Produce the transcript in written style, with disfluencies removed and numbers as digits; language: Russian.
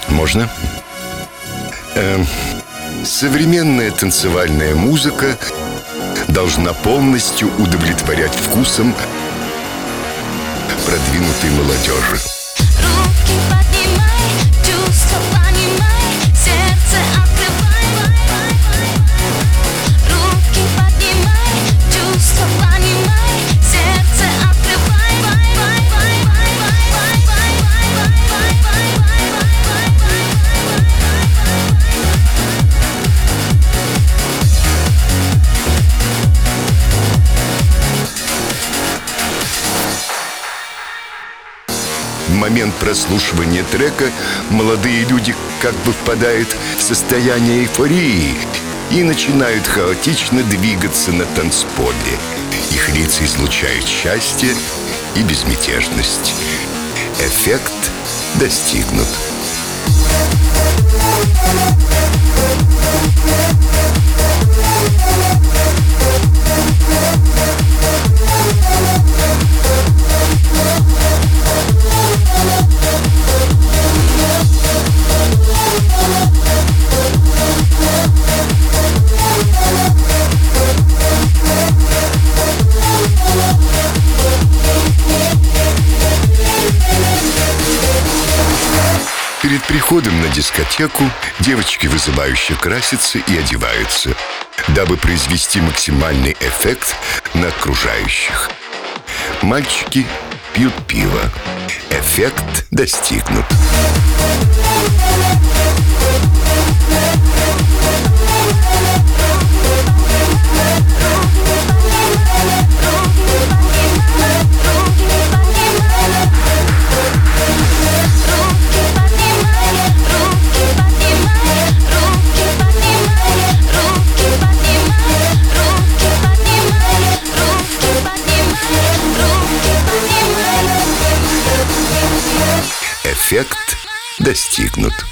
Можно? Современная танцевальная музыка должна полностью удовлетворять вкусам продвинутой молодежи. Руки поднимай, чувства понимай, сердце открывай. Руки поднимай, чувства понимай, сердце открывай. В момент прослушивания трека молодые люди как бы впадают в состояние эйфории и начинают хаотично двигаться на танцполе. Их лица излучают счастье и безмятежность. Эффект достигнут. Перед приходом на дискотеку девочки вызывающе красятся и одеваются, дабы произвести максимальный эффект на окружающих. Мальчики пьют пиво. Эффект достигнут. Эффект достигнут.